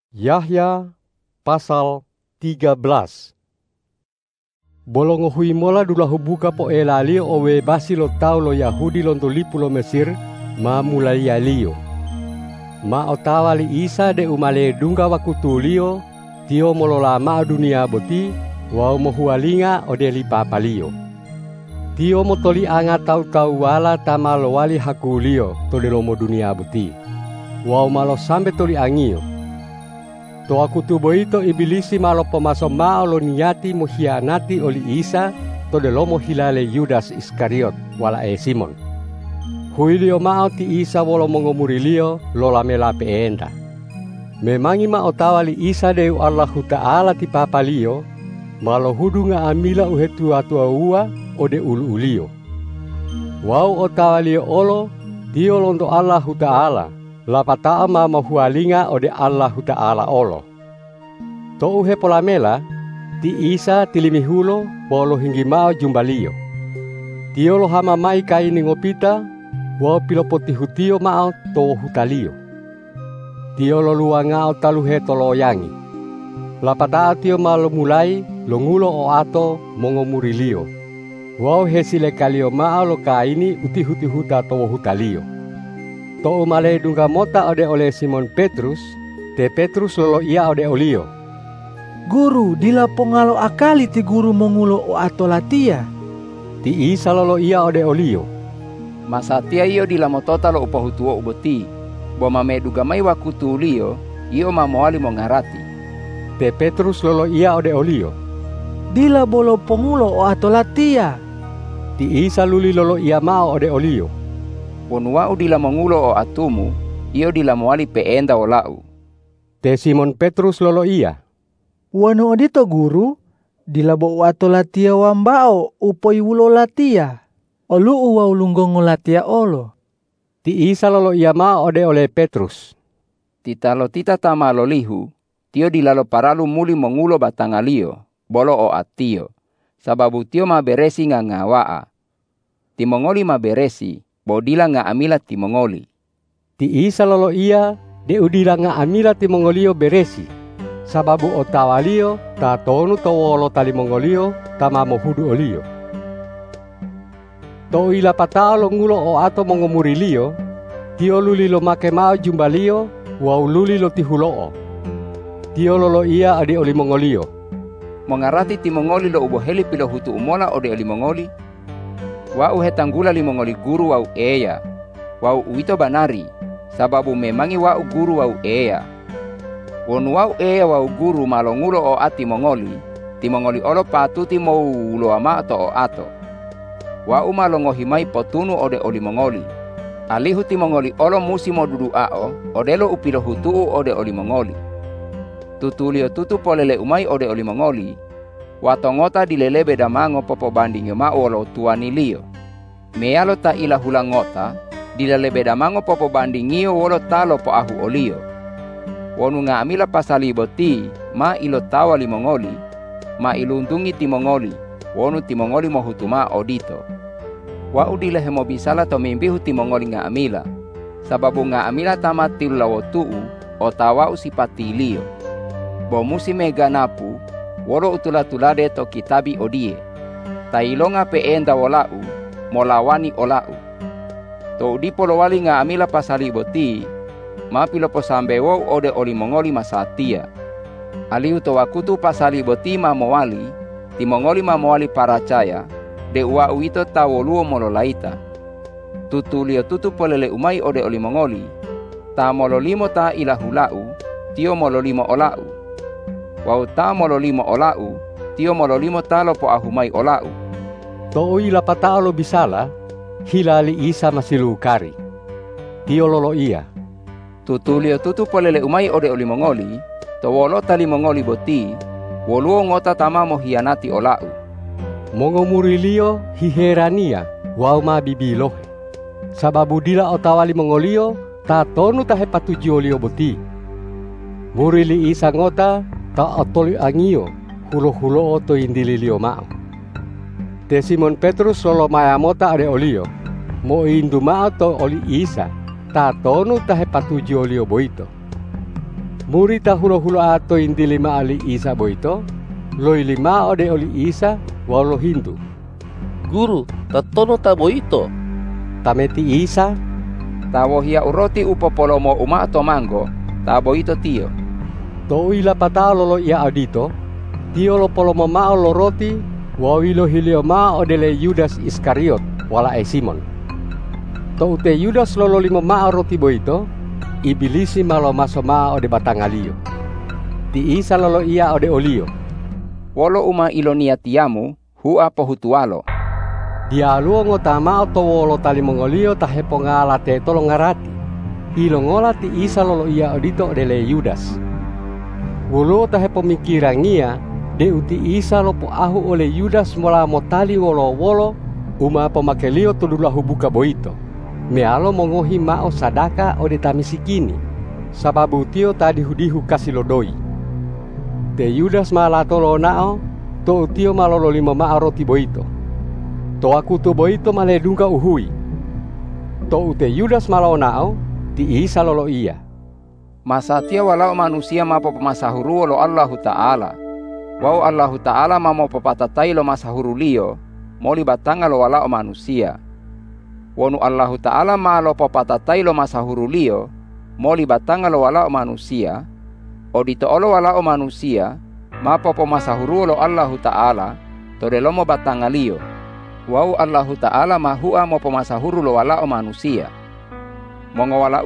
Yahya pasal 13. Bolongo hui mola dula hubuka po elali owe basi lo tau lo Yahudi lonto lipu lo Mesir ma mulai alio. Ma otawali Isa de umale dunga wakutulio tio molola ma dunia boti wau mohualinga ode li papalio. Tio motoli anga tau wala tamalo wali hakulio tole lomo dunia boti. Wau malo sambe toli angio. To aku tubo ito ibilisi malo pemaso mao lo niati mohianati oli Isa to de lomo hilale Yudas Iskariot wala Simon. Huilio mao ti Isa wolo mongomurilio lo lamela peenda. Memangi mao tawali Isa deu Allahu Ta'ala ti papalio malo hudunga amila uhetu atua ua ode ulu-ulio. Wau otawalio olo tio londo Allahu Ta'ala. Lapataa ma mahualinga ode Allahu Ta'ala olo. To uhe polamela ti Isa tilimihulo bolo hinggi mao jumbalio. Tio lo hama mai kaini ngopita wao pilopoti hutio mao to hutalio. Tio lo luangao taluhe toloyangi. Lapataa tio malo mulai lo ngulo o ato mongomurilio. Wao hesile kalio mao lo kaini uti huti huta to hutalio. To umale dunga mota ode oleh Simon Petrus, te Petrus lolo ia ode olio. Guru, dila pongalo akali ti guru mongulo o ato latia. Ti Isa lolo ia ode olio. Masatia iyo dila motota lo upahutuo uboti, bo mame duga mai wakutu ulio, iyo mamoali mongarati. Te Petrus lolo ia ode olio. Dila bolo pongulo o ato latia. Ti Isa luli lolo ia mao ode olio. Ponua udila mengulo o atumu, iyo dila moali peenda o lau. Te Simon Petrus lolo ia. Wano odito guru, dila bo ato latia wambao upoi wulo latia. Olu uwa ulunggongo latia olo. Ti Isa lolo ia ma ode oleh Petrus. Tita lo tita tama lo lihu, tio dila lo paralu muli mengulo batangalio, bolo o atio. Sababu tio ma beresi nga ngawaa. Timongoli ma beresi. Bodila nga amila timongoli. Ti Isa lolo ia de udila nga amila timongolio beresi. Sababu otawalio ta tonu towolo tali mongolio tama mohudu olio. To ila patao lo ngulo o ato mongomurilio. Tio luli lo make mao jumbalio wau luli lo tihuloo. Tio lolo ia adi oli mongolio. Mongarati timongoli lo uboheli pilo hutu umola ode oli mongoli. Wau hetanggula limongoli guru wau eya. Wau uito banari. Sababu memangi wau guru wau eya. Wonu wau eya wau guru malongulo o ati mongoli. Timongoli olo patuti mau ulo ama ato o ato. Wau malongohimai potunu ode oli mongoli. Alihu timongoli olo musi modudu ao. Odelo upilo hutuu ode oli mongoli. Tutulio tutu polele umai ode oli mongoli. Watongota dilele beda mango popo bandingi ma olo tuani lio. Mealo ta ila hulangota, dilele beda mango popo bandingio wolo talo po ahu olio. Wonu nga amila pasali boti, ma ilo tawa limongoli, ma iluntungi timongoli, wonu timongoli mohutuma odito. Wa udile hemo bisala to mimbihu timongoli nga amila, sababu nga amila tamati lawotuu, o tawa usipati lio. Bo musi mega napu, woro utula-tulade to kitabi odie. Tailonga peenda wolau, molawani olau. To udipolo wali nga amila pasali boti, mapilo posambewo ode oli mongoli masatia. Aliu to wakutu pasali boti mamowali, ti mongoli mamowali paracaya, de ua uito tawoluo mololaita. Tutulio tutu polele umai ode oli mongoli, ta mololimo ta ilahulau, tio mololimo olau. Wau ta mololimo olau, tio mololimo talo po ahumai olau. To ila patao lo bisala, hilali Isa masilukari. Tio lolo ia. Tutulio tutu polele umai ode oli mongoli, to wolo tali mongoli boti, woluo ngota tama mohianati olau. Mongomurilio hiherania, wau ma bibilohe. Sababu dila otawali mongolio, ta tonu tahe patujiolio boti. Murili Isa ngota, ta otoli angio, hulo-hulo oto indililio mao. Te Simon Petrus lolo maya mota ade olio, mo indu mao to oli Isa, ta tonu tahe patuji olio boito. Murita hula-hula ato indi lima ali Isa boito, loi lima ode oli Isa walo hindu. Guru, tatono ta boito? Tameti Isa, Tawo hia uroti upopolomo uma ato manggo, tabo ito tio. to ila patalo lo ia adito, tio lo polomo mao lo roti, wawilo hilio mao odele Yudas Iskariot, wala Simon. To ute Yudas lolo limo mao roti boito, ibilisi malo maso mao ode batangalio. Ti Isa lolo ia ode olio. Wolo uma ilonia tiamu, hua pohutualo. Dialuo ngotama to wolo tali mongolio tahepo ngala te tolo ngarati. Ilongola ti Isa lolo ia odito odele Yudas. Wolo tahepo mikirangia de uti Isa lopo ahu ole Yudas mola motali wolo uma pemakelio tudulahu buka boito. Mealo mongohi mao sadaka ode tamisikini. Sababu tio tadi hudihu kasilodoi. Te Yudas malatolo nao to tio malolo lima mao roti boito. To aku to boito maledungka uhui. To ute Yudas malonao ti Isa lolo ia. Masatia walau manusia mapo pemasahuru lo Allahu Ta'ala. Wau Allahu Ta'ala mamo papatatai lo masahuru lio, moli batanga lo walau manusia. Wonu Allahu Ta'ala malo papatatai lo masahuru lio, moli batanga lo walau manusia. Odito olo walau manusia, mapo pemasahuru lo Allahu Ta'ala, todelomo batanga lio. Wau Allahu Ta'ala mahua mo pemasahuru lo walau manusia. Mongo wala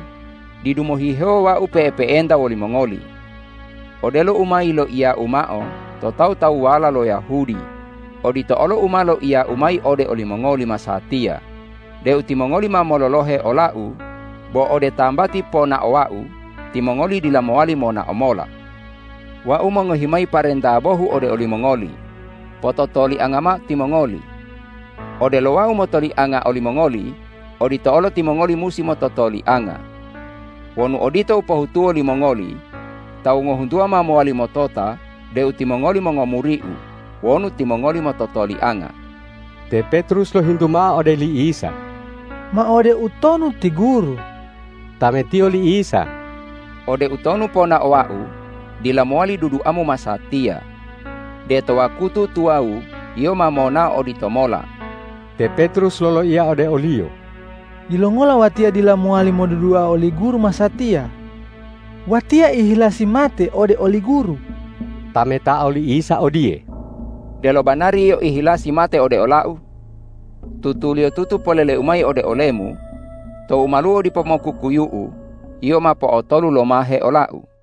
didumohiho wa upeenda woli mongoli. Odelo umai lo ia umao, to tau wala lo Yahudi. Odito olo umalo ia umai ode oli mongoli masatia. De uti mongoli mamololohe olau, bo ode tambati pona owau, ti mongoli dilamoali mona omola. Wa umongohimai parenda bohu ode oli mongoli. Pototoli angama ti mongoli. Ode lo wau motoli anga oli mongoli, odito olo ti mongoli musi mototoli anga. Wonu odito upahutuo li mongoli, tau ngohundua mamoali motota, de uti mongoli mongomuriu, wonu ti mongoli mototoli anga. Te Petrus lo hinduma ode li Isa. Ma ode utonu ti guru. Tametio li Isa. Ode utonu pona owau, dilamoali dudu amu masatia. De towakutu tuau, iyo mamona odito mola. Te Petrus lolo ia ode olio. Ilongola watia dilamuali modudua oli guru masatia. Watia ihilasi mate ode oli guru. Tameta oli Isa odie. Delo banari yo ihilasi mate ode olau. Tutulio tutu polele umai ode olemu. To umaluo di pomokukuyuu. Iyo mapo otolu lomahe olau.